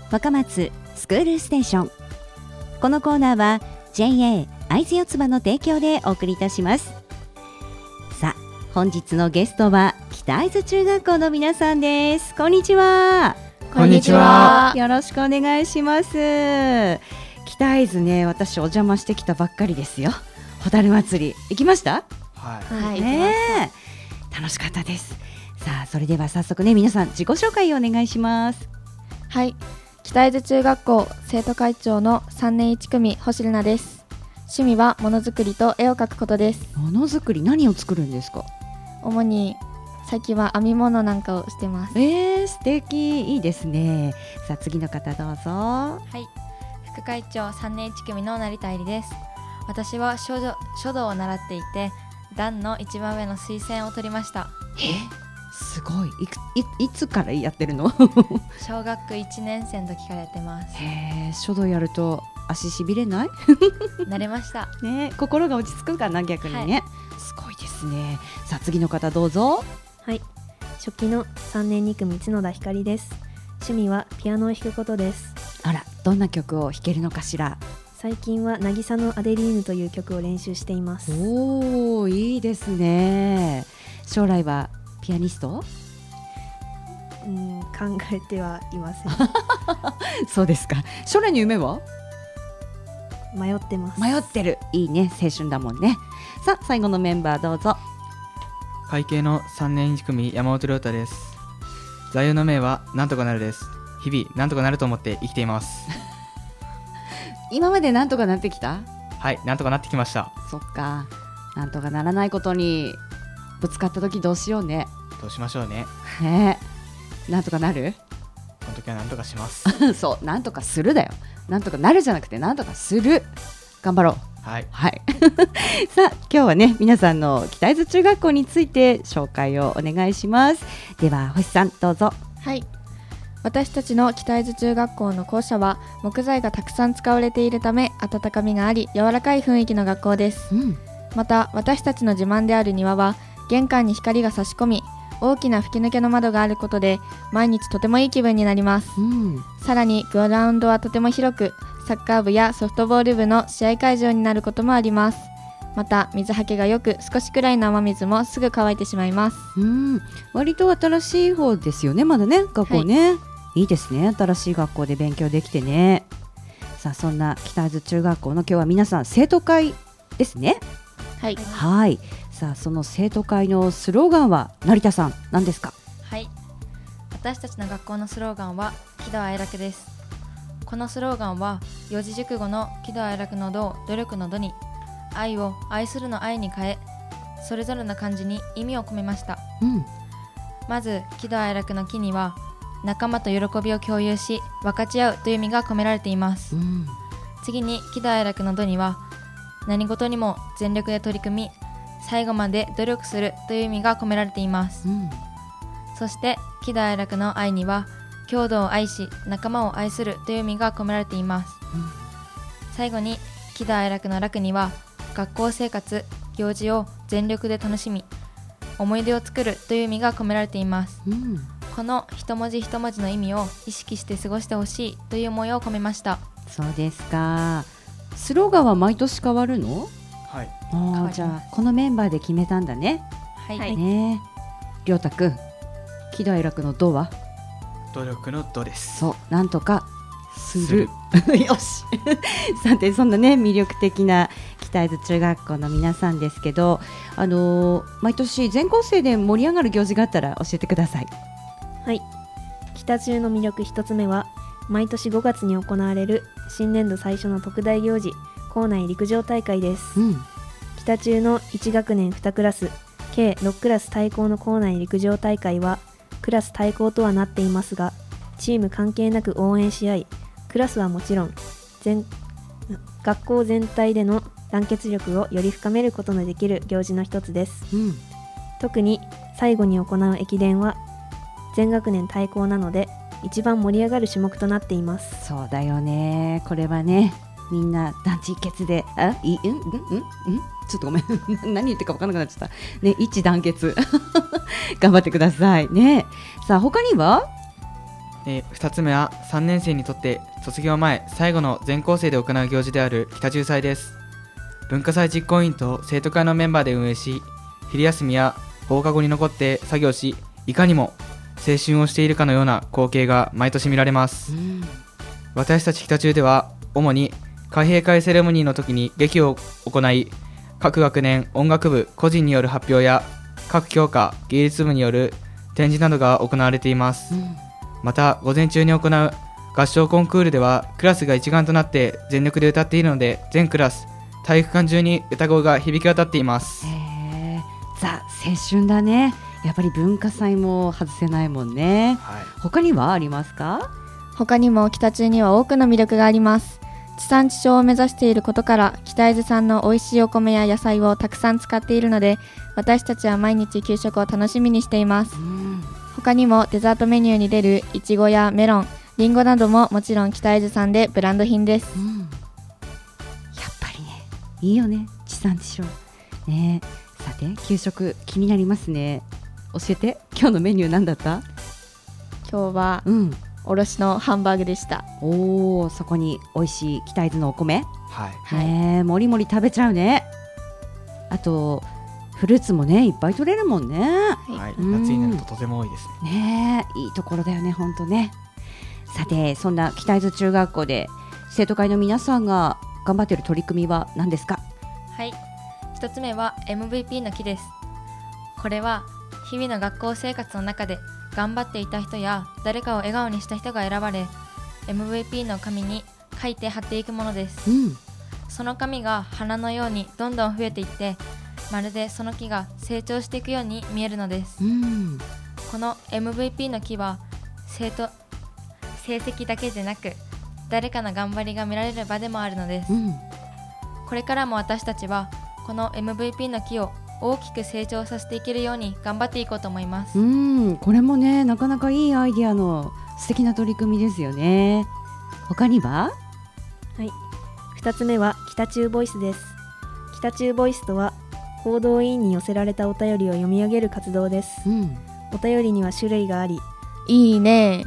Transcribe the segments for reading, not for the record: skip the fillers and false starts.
若松スクールステーション。このコーナーは JA 会津四つ葉の提供でお送りいたします。さあ、本日のゲストは北会津中学校の皆さんです。こんにちは。 こんにちは。 よろしくお願いします。北会津ね、私お邪魔してきたばっかりですよ。蛍祭り行きました？ はい、 ね、楽しかったです。さあ、それでは早速ね、皆さん自己紹介をお願いします。 はい、北会津中学校生徒会長の3年1組星瑠奈です。趣味はものづくりと絵を描くことです。 ものづくり、何を作るんですか？ 主に最近は編み物なんかをしてます。 素敵、いいですね。さあ、次の方どうぞ。 はい、副会長3年1組の成田絵里です。私は書道を習っていて、段の一番上の推薦を取りました。 すごい。いつからやってるの？ 小学1年生の時からやってます。 書道やると足しびれない？ 慣れましたね、心が落ち着くかな、逆にね、すごいですね。さあ、次の方どうぞ。 はい、初期の3年2組角田光です。趣味はピアノを弾くことです。 あら、どんな曲を弾けるのかしら？ 最近は渚のアデリーヌという曲を練習しています。 おー、いいですね。将来はピアニスト？ 考えてはいません。 そうですか。将来の夢は？ 迷ってます。 迷ってる。いいね、青春だもんね。さあ、最後のメンバーどうぞ。 会計の3年1組山本亮太です。座右の銘はなんとかなるです。日々なんとかなると思って生きています。 今までなんとかなってきた？ はい、なんとかなってきました。 そっか。なんとかならないことにぶつかった時どうしようね。 どうしましょうね。 なんとかなる？ この時はなんとかします。 そう、なんとかするだよ。なんとかなるじゃなくて、なんとかする。頑張ろう。 はい、 さあ、今日はね、皆さんの北会津中学校について紹介をお願いします。では星さんどうぞ。 はい、私たちの北会津中学校の校舎は木材がたくさん使われているため、温かみがあり柔らかい雰囲気の学校です。また私たちの自慢である庭は玄関に光が差し込み、大きな吹き抜けの窓があることで毎日とてもいい気分になります。さらにグラウンドはとても広く、サッカー部やソフトボール部の試合会場になることもあります。また水はけがよく、少しくらいの雨水もすぐ乾いてしまいます。 割と新しい方ですよね、まだね、学校ね、いいですね、新しい学校で勉強できてね。さあ、そんな北会津中学校の今日は皆さん生徒会ですね。 はい、 さあ、その生徒会のスローガンは成田さん、何ですか？ はい、私たちの学校のスローガンは喜怒哀楽です。このスローガンは四字熟語の喜怒哀楽の怒を努力の怒に、愛を愛するの愛に変え、それぞれの漢字に意味を込めました。まず喜怒哀楽の喜には仲間と喜びを共有し分かち合うという意味が込められています。次に喜怒哀楽の怒には何事にも全力で取り組み最後まで努力するという意味が込められています。そして喜怒哀楽の愛には郷土を愛し仲間を愛するという意味が込められています。最後に喜怒哀楽の楽には学校生活行事を全力で楽しみ思い出を作るという意味が込められています。この一文字一文字の意味を意識して過ごしてほしいという思いを込めました。 そうですか。スローガンは毎年変わるの？ はい、 じゃあこのメンバーで決めたんだね。ね、亮太くん、喜怒哀楽の怒は努力の努です。 そう、なんとかするよしさて、そんなね魅力的な北会津中学校の皆さんですけど、毎年全校生で盛り上がる行事があったら教えてください。 はい、北中の魅力一つ目は毎年5月に行われる新年度最初の特大行事、校内陸上大会です。北中の1学年2クラス計6クラス対抗の校内陸上大会はクラス対抗とはなっていますが、チーム関係なく応援し合い、クラスはもちろん学校全体での団結力をより深めることのできる行事の一つです。特に最後に行う駅伝は全学年対抗なので一番盛り上がる種目となっています。 そうだよね、これはね、みんな団地一決で、ちょっとごめん何言ってるか分からなくなっちゃったね。一致団結頑張ってくださいね。さあ他には 2つ目は3年生にとって卒業前最後の全校生で行う行事である北中祭です。文化祭実行委員と生徒会のメンバーで運営し、昼休みや放課後に残って作業し、いかにも青春をしているかのような光景が毎年見られます。私たち北中では主に開閉会セレモニーの時に劇を行い、各学年音楽部個人による発表や各教科芸術部による展示などが行われています。また午前中に行う合唱コンクールではクラスが一丸となって全力で歌っているので、全クラス体育館中に歌声が響き渡っています。 ザ・青春だね。やっぱり文化祭も外せないもんね、他にはありますか？ 他にも北中には多くの魅力があります。地産地消を目指していることから北伊豆産の美味しいお米や野菜をたくさん使っているので、私たちは毎日給食を楽しみにしています。他にもデザートメニューに出るいちごやメロン、リンゴなどももちろん北伊豆産でブランド品です。 やっぱりね、いいよね、地産地消ね。さて給食気になりますね。教えて、今日のメニュー何だった？ 今日は、おろしのハンバーグでした。 おー、そこに美味しい北伊豆のお米、もりもり食べちゃうね。あとフルーツもねいっぱい取れるもんね。 夏になるととても多いですね。いいところだよね、ほんとね。さてそんな北伊豆中学校で生徒会の皆さんが頑張っている取り組みは何ですか？ はい、一つ目は MVP の木です。これは日々の学校生活の中で頑張っていた人や誰かを笑顔にした人が選ばれ、 MVP の紙に書いて貼っていくものです。その紙が花のようにどんどん増えていって、まるでその木が成長していくように見えるのです。この MVP の木は成績だけでなく誰かの頑張りが見られる場でもあるのです。これからも私たちはこの MVP の木を大きく成長させていけるように頑張っていこうと思います。 これもね、なかなかいいアイディアの素敵な取り組みですよね。他には？ はい、2つ目は北中ボイスです。北中ボイスとは報道委員に寄せられたお便りを読み上げる活動です。お便りには種類があり、 いいね、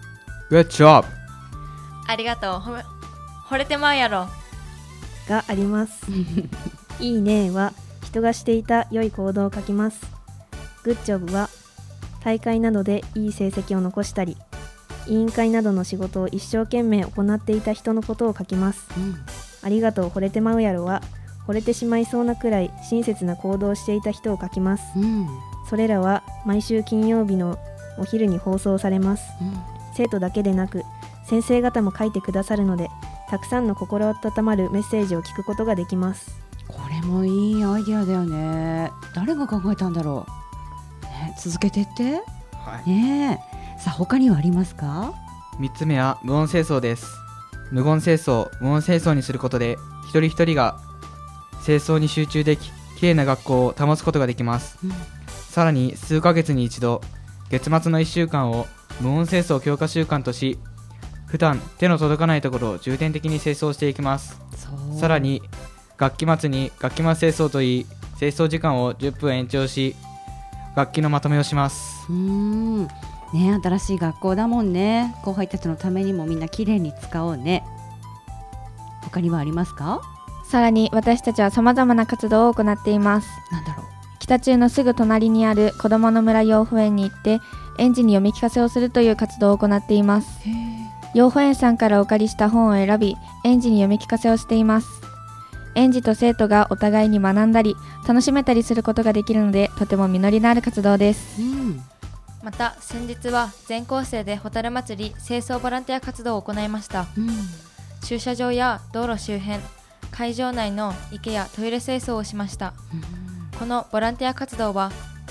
Good job、 ありがとう、惚れてまうやろがありますいいねは人がしていた良い行動を書きます。グッジョブは大会などでいい成績を残したり、委員会などの仕事を一生懸命行っていた人のことを書きます。ありがとう、惚れてまうやろは惚れてしまいそうなくらい親切な行動をしていた人を書きます。それらは毎週金曜日のお昼に放送されます。生徒だけでなく先生方も書いてくださるので、たくさんの心温まるメッセージを聞くことができます。 これもいいアイディアだよね。誰が考えたんだろう、続けてって、さあ他にはありますか ？3つ目は無音清掃です。無言清掃、無音清掃にすることで一人一人が清掃に集中でき、きれいな学校を保つことができます。さらに数ヶ月に一度、月末の1週間を無音清掃強化週間とし、普段手の届かないところを重点的に清掃していきます。さらに学期末に学期末清掃といい、清掃時間を10分延長し、学期のまとめをします。 新しい学校だもんね。後輩たちのためにもみんなきれいに使おうね。他にはありますか？ さらに私たちは様々な活動を行っています。 なんだろう？ 北中のすぐ隣にある子どもの村養父園に行って園児に読み聞かせをするという活動を行っています。養父園さんからお借りした本を選び、園児に読み聞かせをしています。園児と生徒がお互いに学んだり楽しめたりすることができるので、とても実りのある活動です。 また先日は全校生でホタル祭り清掃ボランティア活動を行いました。駐車場や道路周辺、会場内の池やトイレ清掃をしました。このボランティア活動は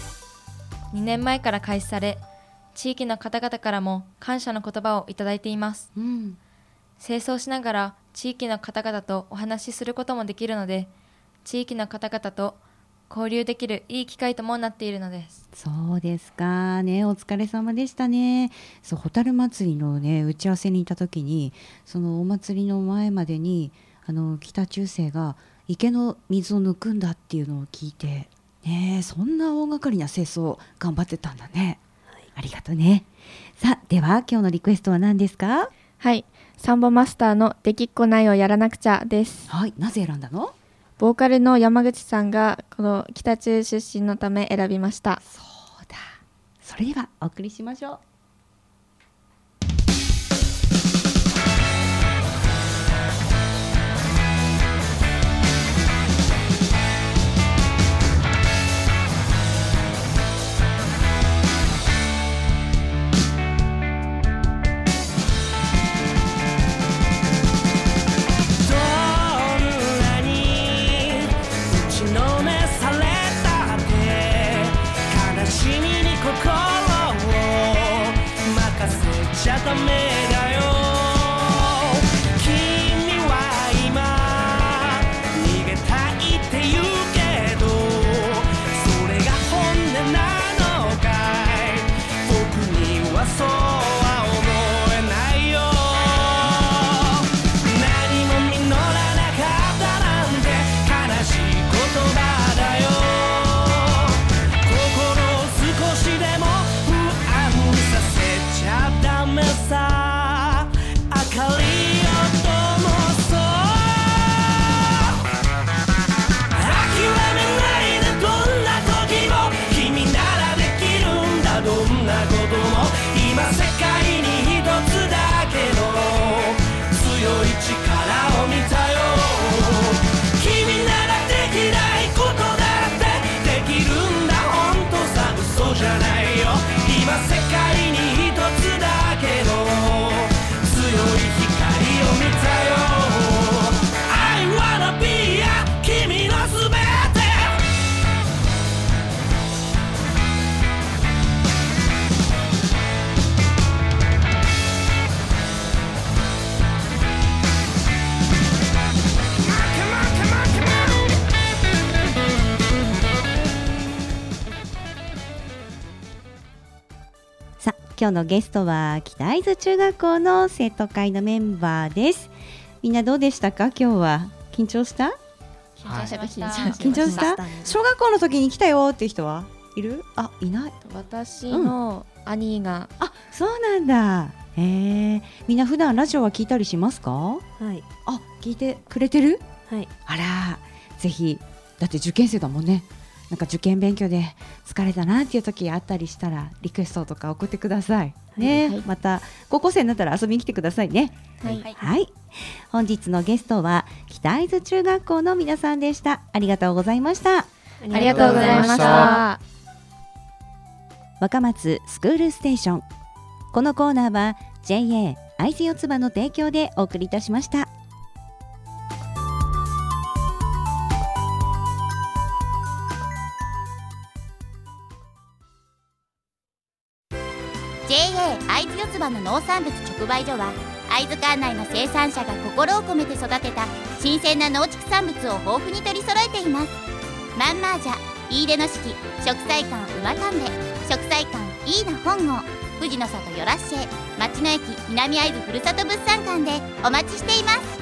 2年前から開始され、地域の方々からも感謝の言葉をいただいています。清掃しながら地域の方々とお話しすることもできるので、地域の方々と交流できるいい機会ともなっているのです。 そうですかね。お疲れ様でしたね。そう、ホタル祭りのね打ち合わせに行った時に、そのお祭りの前までに北中生が池の水を抜くんだっていうのを聞いて、そんな大掛かりな清掃頑張ってたんだね。 ありがとうね。さあ、では今日のリクエストは何ですか？ はい、サンボマスターのできっこないをやらなくちゃです。 はい、なぜ選んだの？ ボーカルの山口さんがこの北中出身のため選びました。 そうだ。それではお送りしましょう。 ダメだよ。君は今逃げたいって言うけど、それが本音なのかい？僕にはそうは思えないよ。何も実らなかったなんて悲しい言葉だよ。心を少しでも不安させちゃダメさ。明かりを灯そう。諦めないで、どんな時も君ならできるんだ。どんなことも今世界に一つだけの強い力を見たよ。君ならできないことだってできるんだ。本当さ、嘘じゃないよ。今世界に一つだけの強い光を見たよ。 I wanna be a 君のすべて。 さあ、今日のゲストは北会津中学校の生徒会のメンバーです。みんなどうでしたか？今日は緊張した？ 緊張しました。 緊張した？小学校の時に来たよっていう人はいる？あ、いない。 私の兄が、 あ、そうなんだ。みんな普段ラジオは聞いたりしますか？ はい。 あ、聞いてくれてる？ はい。 あら、ぜひ。だって受験生だもんね。なんか受験勉強で疲れたなっていう時あったりしたらリクエストとか送ってくださいね。 はい、 また高校生になったら遊びに来てくださいね。 はい、 はい、本日のゲストは北会津中学校の皆さんでした。ありがとうございました。 ありがとうございました。 若松スクールステーション、このコーナーは JA 会津四つ葉の提供でお送りいたしました。 JA 会津四つ葉の農産物直売所は会津管内の生産者が心を込めて育てた新鮮な農畜産物を豊富に取り揃えています。マンマージャ、飯出の式、食彩館馬丹で、食彩館いいな本郷、富士の里よらっしぇ、町の駅南会津ふるさと物産館でお待ちしています。